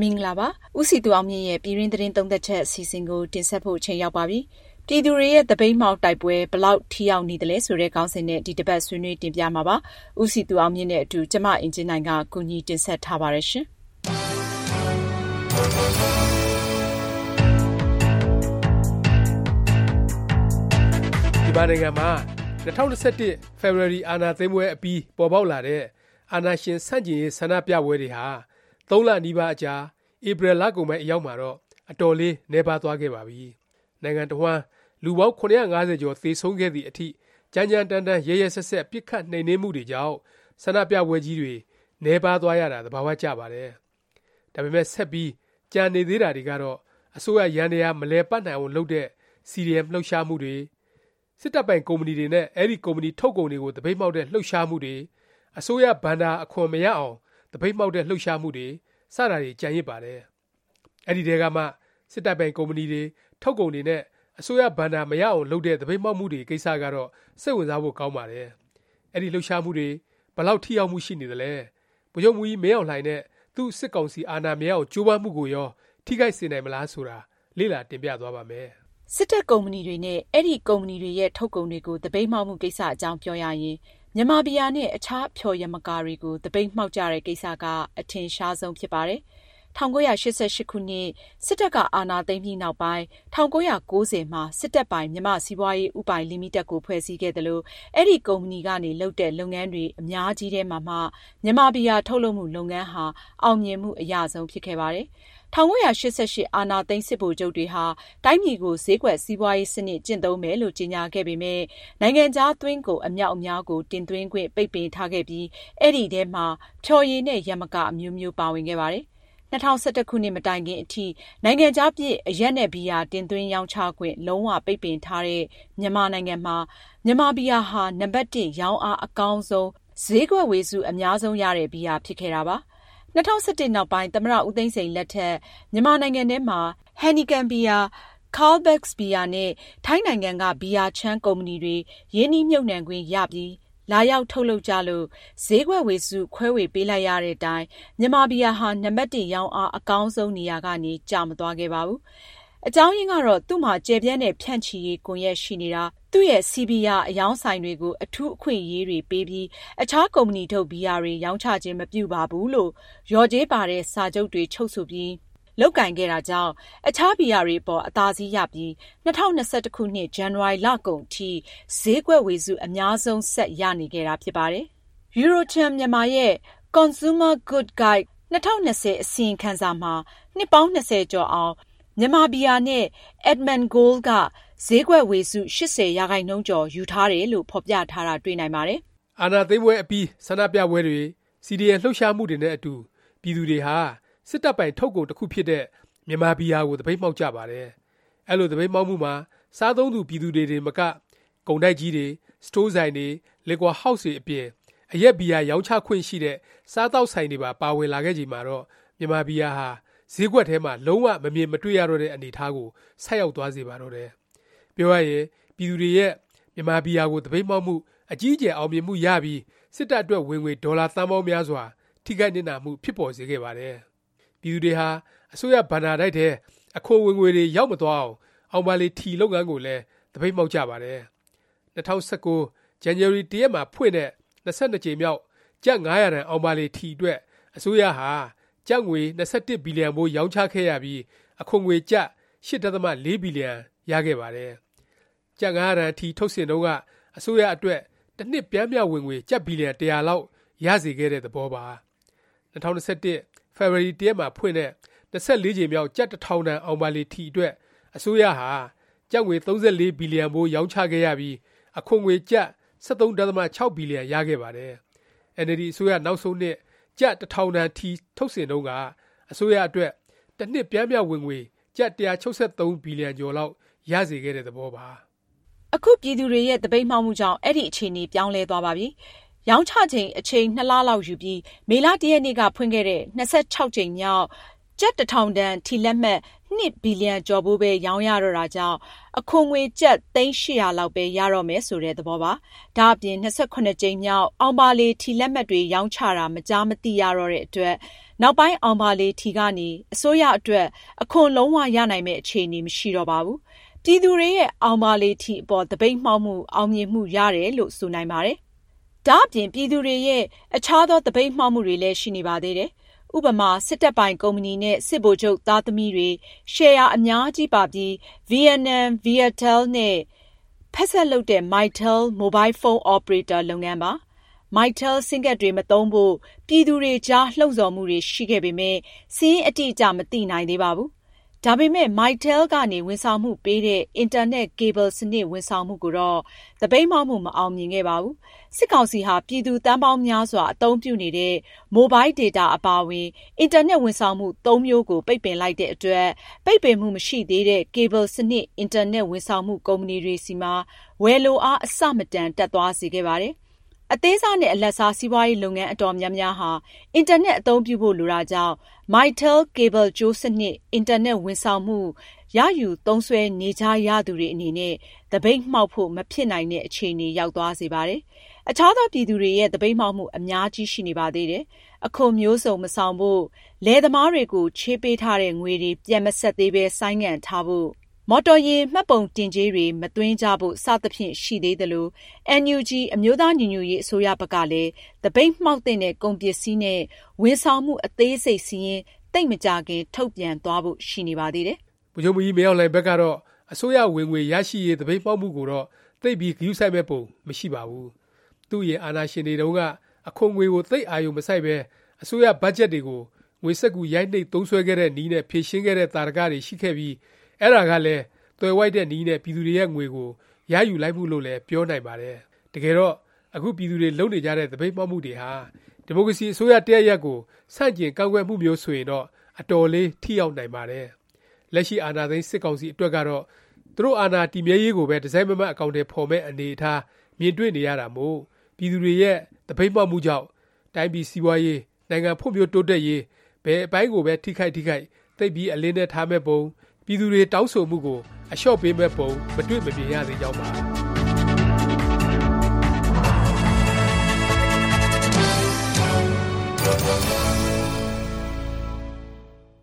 မင်္ဂလာပါဦးစီသူအောင်မြင့်ရဲ့ပြည်ရင်းသတင်းသုံးသက်ချက်အစီအစဉ်ကိုတင်ဆက်ဖို့အချိန်ရောက်ပါပြီပြည်သူတွေရဲ့သပိတ်မှောက်တိုက်ပွဲဘလောက်ထိရောက်နေတယ်လဲဆိုတဲ့ခေါင်းစဉ်နဲ့ဒီတစ်ပတ်ဆွေးနွေးတင်ပြမှာပါဦးစီသူအောင်မြင့်နဲ့အတူကျမအင်ဂျင်နိုင်ကကူညီတင်ဆက်ထားပါရရှင်ဒီပါနိုင်ငံမှာ2021 February အာဏာသိမ်းပွဲအပြီးပေါ်ပေါက်လာတဲ့အာဏာရှင်ဆန့်ကျင်ရေးဆန္ဒပြပွဲတွေဟာ3 လနီးပါးအကြာဧပြီလကုန်ပိုင်းအရောက်မှာတော့အတော်လေးနှဲပါသွားခဲ့ပါပြီ။နိုင်ငံတော်ဝန်လူပေါင်း950ကျော်သေဆုံးခဲ့သည့်အထိကြမ်းကြမ်းတမ်းတမ်းရဲရဲဆက်ဆက်ပစ်ခတ်နှိမ်နင်းမှုတွေကြောင့်ဆန္ဒပြပွဲကြီးတွေနှဲပါသွားရတာသဘာဝကျပါတယ်။ဒါပေမဲ့ဆက်ပြီးကြံနေသေးတာတွေကတော့အစိုးရရန်တရားမလဲပတ်နိုင်အောင်လုပ်တဲ့ CDM လှုပ်ရှားမှုတွေစစ်တပ်ပိုင်ကုမ္ပဏီတွေနဲ့အဲ့ဒီကုမ္ပဏီထုတ်ကုန်တွေကိုတပိတ်မှောက်တဲ့လှုပ်ရှားမှုတွေအစိုးရဘဏ္ဍာအခွန်မရအောင်တပိတ်မှောက်တဲ့လှုပ်ရှားမှုတွေစတာတွေကြံရစ်ပါတယ်။အဲ့ဒီတဲကမှစစ်တပ်ပိုင်ကုမ္ပဏီတွေထုတ်ကုန်တွေနဲ့အစိုးရဘဏ္ဍာမရအောင်လုပ်တဲ့တပိတ်မှောက်မှုတွေကိစ္စကတော့စိတ်ဝင်စားဖို့ကောင်းပါတယ်။အဲ့ဒီလှုပ်ရှားမှုတွေဘယ်လောက်ထိရောက်မှုရှိနေသလဲ။ဗိုလ်ချုပ်မှုကြီးမင်းအောင်လှိုင်နဲ့သူ့စစ်ကောင်စီအာဏာမရအောင်ကြိုးပမ်းမှုကိုရောထိခိုက်စေနိုင်မလားဆိုတာလေ့လာတင်ပြသွားပါမယ်။စစ်တပ်ကုမ္ပဏီတွေနဲ့အဲ့ဒီကုမ္ပဏီတွေရဲ့ထုတ်ကုန်တွေကိုတပိတ်မှောက်မှုကိစ္စအကြောင်းပြောရရင်မြန်မာပြည်နဲ့အခြားဖျော်ရမကာတွေကိုတပိတ်မှောက်ကြတဲ့ကိစ္စကအထင်ရှားဆုံးဖြစ်ပါတယ်။1988ခုနှစ်စစ်တပ်ကအာဏာသိမ်းပြီးနောက်ပိုင်း1990မှာစစ်တပ်ပိုင်မြန်မာစီးပွားရေးဥပိုင်လီမိတက်ကိုဖွဲ့စည်းခဲ့တယ်လို့အဲ့ဒီကုမ္ပဏီကနေလုပ်တဲ့လုပ်ငန်းတွေအများကြီးထဲမှာမှမြန်မာပြည်ထုတ်လုပ်မှုလုပ်ငန်းဟာအောင်မြင်မှုအရဆုံးဖြစ်ခဲ့ပါတယ်။1988အာဏာသိမ်းစစ်ဗိုလ်ချုပ်တွေဟာတိုင်းပြည်ကိုဈေးကွက်စီးပွားရေးစနစ်ကျင့်သုံးမယ်လို့ကြေညာခဲ့ပေမဲ့နိုင်ငံခြားသွင်းကုန်အမြောက်အများကိုတင်သွင်းခွင့်ပိတ်ပင်ထားခဲ့ပြီးအဲ့ဒီထဲမှာဖျော်ရည်နဲ့ရမကအမျိုးမျိုးပါဝင်ခဲ့ပါတယ်။2011ခုနှစ်မတိုင်ခင်အထိနိုင်ငံခြားပြည့်အရက်နဲ့ဘီယာတင်သွင်းရောင်းချခွင့်လုံးဝပိတ်ပင်ထားတဲ့မြန်မာနိုင်ငံမှာမြန်မာဘီယာဟာနံပါတ်1ရောင်းအားအကောင်းဆုံးဈေးကွက်ဝေစုအများဆုံးရတဲ့ဘီယာဖြစ်ခဲ့တာပါ။2011နောက်ပိုင်းသမ္မတဦးသိန်းစိန်လက်ထက်မြန်မာနိုင်ငံထဲမှာဟန်နီကန်ဘီယာCarlsberg ဘီယာနဲ့ထိုင်းနိုင်ငံကဘီယာချမ်းကုမ္ပဏီတွေရင်းနှီးမြှုပ်နှံခွင့်ရပြီးလာရောက်ထုတ်လုပ်ကြလို့ဈေးကွက်ဝေစုခွဲဝေပေးလိုက်ရတဲ့အတိုင်းမြန်မာဘီယာဟာနံပါတ်1ရောင်းအားအကောင်းဆုံးနေရာကနေကျမသွားခဲ့ပါဘူး။အကြောင်းရင်းကတော့သူ့မှာကျယ်ပြန့်တဲ့ဖြန့်ချီရေးကွန်ရက်ရှိနေတာသူ့ရဲ့စီဘီယာအယောင်းဆိုင်တွေကိုအထူးအခွင့်အရေးတွေပေးပြီးအခြားကုမ္ပဏီထုတ်ဘီယာတွေရောင်းချခြင်းမပြုပါဘူးလို့ရော်ကြေးပါတဲ့စာချုပ်တွေချုပ်ဆိုပြီးလုပ်ကင်ခဲ့တာကြောင့်အခြားဘီယာတွေပေါ်အသာစီးရပြီး2021ခုနှစ်ဇန်နဝါရီလကုန်ထိဈေးကွက်ဝေစုအများဆုံးဆက်ရနေခဲ့တာဖြစ်ပါတယ်။ Eurocharm မြန်မာရဲ့ Consumer Good Guide 2020အစီရင်ခံစာမှာနှစ်ပေါင်း20ကျော်အောင်မြန်မာဘီယာနဲ့ Edmund Gold ကဈေးကွက်ဝေစု80%ကျော်ယူထားတယ်လို့ဖော်ပြထားတာတွေ့နိုင်ပါတယ်။အာဏာသိမ်းပွဲအပြီးဆန္ဒပြပွဲတွေ CDM လှုပ်ရှားမှုတွေနဲ့အတူပြည်သူတွေဟာစစ်တပ်ပိုင်ထုတ်ကုန်တစ်ခုဖြစ်တဲ့မြန်မာဘီယာကိုတပိတ်မှောက်ကြပါတယ်။အဲ့လိုတပိတ်မှောက်မှုမှာစားသုံးသူပြည်သူတွေမကကုန်တိုက်ကြီးတွေစတိုးဆိုင်တွေလီကွာဟောက်စ်တွေအပြင်အရက်ဘီယာရောင်းချခွင့်ရှိတဲ့စားတောက်ဆိုင်တွေပါဝင်လာခဲ့ချိန်မှာတော့မြန်မာဘီယာဟာဈေးကွက်ထဲမှာလုံးဝမမြင်မတွေ့ရတော့တဲ့အနေအထားကိုဆက်ရောက်သွားစေပါတော့တယ်။ပြောရရင်ပြည်သူတွေရဲ့မြန်မာဘီယာကိုတပိတ်မှောက်မှုအကြီးအကျယ်အောင်မြင်မှုရပြီးစစ်တပ်အတွက်ဝင်ငွေဒေါ်လာသန်းပေါင်းများစွာထိခိုက်နေတာမှုဖြစ်ပေါ်စေခဲ့ပါတယ်။ပြည်သူတွေဟာအစိုးရဘဏ္ဍာတိုက်တဲ့အခွန်ဝင်ငွေတွေရောက်မသွားအောင်ပါလီထီလုပ်ငန်းကိုလည်းတပိတ်မှောက်ကြပါတယ်။2019 January 1ရက်မှာဖွင့်တဲ့22ကြိမ်မြောက်ကျပ်900တန်အောင်ပါလီထီအတွက်အစိုးရဟာကျပ်ငွေ21ဘီလီယံဘိုးရောင်းချခဲ့ရပြီးအခွန်ငွေကျပ် 8.4 ဘီလီယံရခဲ့ပါတယ်။ကျပ်900တန်ထီထုတ်စင်တုန်းကအစိုးရအတွက်တစ်နှစ်ပြန်မြောက်ဝင်ငွေကျပ်ဘီလီယံ100လောက်ရစေခဲ့တဲ့သဘောပါ။2021February 1ရက်မှာဖွင့်တဲ့24ကြိမ်မြောက်ကျပ်1000တန်အောင်ပါလီထီအတွက်အစိုးရဟာကျပ်ငွေ34ဘီလီယံဘိုးရောင်းချခဲ့ရပြီးအခွန်ငွေကျပ် 73.6 ဘီလီယံရခဲ့ပါတယ်။ NLD အစိုးရနောက်ဆုံးနှစ်ကျပ်1000တန်ထီထုတ်စင်တုန်းကအစိုးရအတွက်တစ်နှစ်ပြန်မြောက်ဝင်ငွေကျပ်163ဘီလီယံကျော်လောက်ရစေခဲ့တဲ့သဘောပါ။အခုပြည်သူတွေရဲ့တပိတ်မှောက်မှုကြောင့်အဲ့ဒီအခြေအနေပြောင်းလဲသွားပါပြီ။ရောင်းချချိန်အချိန်2လလောက်ယူပြီးမေလ1ရက်နေ့ကဖွင့်ခဲ့တဲ့26ကြိမ်မြောက်ကျပ် 1,000 တန်ထီလက်မှတ်2 ဘီလီယံကျော်ဖို့ပဲရောင်းရတော့တာကြောင့်အခွန်ငွေကျပ်သိန်း 800 လောက်ပဲရတော့မယ်ဆိုတဲ့သဘောပါ။ဒါအပြင်28 ကြိမ်မြောက်အောင်ပါလေထီလက်မှတ်တွေရောင်းချတာမကြားမသိရတော့တဲ့အတွက်နောက်ပိုင်းအောင်ပါလေထီကနေအစိုးရအတွက်အခွန်လုံးဝရနိုင်မယ့်အခြေအနေမရှိတော့ပါဘူး။ပြည်သူတွေရဲ့အောင်ပါလေထီအပေါ်သပိတ်မှောက်မှုအောင်မြင်မှုရတယ်လို့ဆိုနိုင်ပါတယ်။ဒါအပြင်ပြည်သူတွေရဲ့အခြားသောသပိတ်မှောက်မှုတွေလည်းရှိနေပါသေးတယ်။ဥပမာစစ်တပ်ပိုင်ကုမ္ပဏီနဲ့စစ်ဗိုလ်ချုပ်သားသမီးတွေရှယ်ယာအများကြီးပါပြီး Vietnam, Viettel နဲ့ဖက်ဆက်လုပ်တဲ့ Mytel Mobile Phone Operator လုပ်ငန်းပါ။ Mytel ဆင်းကတ်တွေမသုံးဖို့ပြည်သူတွေကြားလှုံ့ဆော်မှုတွေရှိခဲ့ပေမဲ့စာရင်းအတိအကျမသိနိုင်သေးပါဘူး။ဒါပေမဲ့ Mytel ကနေဝန်ဆောင်မှုပေးတဲ့အင်တာနက်ကေဘယ်စနစ်ဝန်ဆောင်မှုကိုတော့သပိတ်မှောက်မှုမအောင်မြင်ခဲ့ပါဘူး။စစ်ကောင်စီဟာပြည်သူတန်းပေါင်းများစွာအသုံးပြုနေတဲ့ Mobile Data အပါအဝင်အင်တာနက်ဝန်ဆောင်မှု3မျိုးကိုပိတ်ပင်လိုက်တဲ့အတွက်ပိတ်ပင်မှုမရှိသေးတဲ့ကေဘယ်စနစ်အင်တာနက်ဝန်ဆောင်မှုကုမ္ပဏီတွေစီမှာဝယ်လိုအားအဆမတန်တက်သွားစေခဲ့ပါတယ်။အသေးစားနဲ့အလတ်စားစီးပွားရေးလုပ်ငန်းအတော်များများဟာအင်တာနက်အသုံးပြုဖို့လိုတာကြောင့် Mytel ကေဘယ်ကြိုးစနစ်အင်တာနက်ဝန်ဆောင်မှုရယူသုံးစွဲနေကြရသူတွေအနေနဲ့သပိတ်မှောက်ဖို့မဖြစ်နိုင်တဲ့အခြေအနေရောက်သွားစေပါတယ်။အခြားသောပြည်သူတွေရဲ့သပိတ်မှောက်မှုအများကြီးရှိနေပါသေးတယ်။အခွန်မျိုးစုံမဆောင်ဖို့လယ်သမားတွေကိုချေးပေးထားတဲ့ငွေတွေပြန်မဆက်သေးပဲဆိုင်းငံ့ထားဖို့မော်တော်ယာဉ်မှတ်ပုံတင်ကြေးတွေမသွင်းကြဖို့စသဖြင့်ရှိသေးသလို NUG အမျိုးသားညီညွတ်ရေးအစိုးရဘက်ကလည်းသပိတ်မှောက်တဲ့ကုန်ပစ္စည်းနဲ့ဝန်ဆောင်မှုအသေးစိတ်စီးရင်တိတ်မကြခင်ထုတ်ပြန်သွားဖို့ရှိနေပါသေးတယ်။ဗိုလ်ချုပ်မှူးကြီးမင်းအောင်လှိုင်ဘက်ကတော့အစိုးရဝင်ငွေရရှိရေးသပိတ်မှောက်မှုကိုတော့သိပ်ပြီးဂရုစိုက်မဲ့ပုံမရှိပါဘူး။သူ့ရဲ့အာဏာရှင်တွေတုန်းကအခွန်ငွေကိုသိပ်အာရုံမစိုက်ပဲအစိုးရဘတ်ဂျက်တွေကိုငွေစက်ကူရိုက်နှိပ်သုံးစွဲခဲ့တဲ့နည်းနဲ့ဖြည့်ရှင်းခဲ့တဲ့တာရကတွေရှိခဲ့ပြီးအဲ့ဒါကလည်းသွယ်ဝိုက်တဲ့နည်းနဲ့ပြည်သူတွေရဲ့ငွေကိုရယူလိုက်မှုလို့လည်းပြောနိုင်ပါတယ်။တကယ်တော့အခုပြည်သူတွေလုံနေကြတဲ့သပိတ်မှောက်မှုတွေဟာဒီမိုကရေစီအစိုးရတရက်ရက်ကိုဆန့်ကျင်ကန့်ကွက်မှုမျိုးဆိုရင်တော့အတော်လေးထိရောက်နိုင်ပါတယ်။လက်ရှိအာဏာသိမ်းစစ်ကောင်စီအတွက်ကတော့သူတို့အာဏာတည်မြဲရေးကိုပဲဒီဇိုင်းမမတ်အကောင့်တွေဖော်မဲ့အနေအထားမြင်တွေ့နေရတာမို့ပြည်သူတွေရဲ့သပိတ်မှောက်မှုကြောင့်တိုင်းပြည်စီးပွားရေးနိုင်ငံဖွံ့ဖြိုးတိုးတက်ရေးဘယ်အပိုင်းကိုပဲထိခိုက်သိပ်ပြီးအလင်းနဲ့ထားမဲ့ပုံပြည်သူတွေတောင်းဆိုမှုကိုအလျှော့ပေးမဲ့ပုံမတွေ့မမြင်ရသေးကြောင်းပါ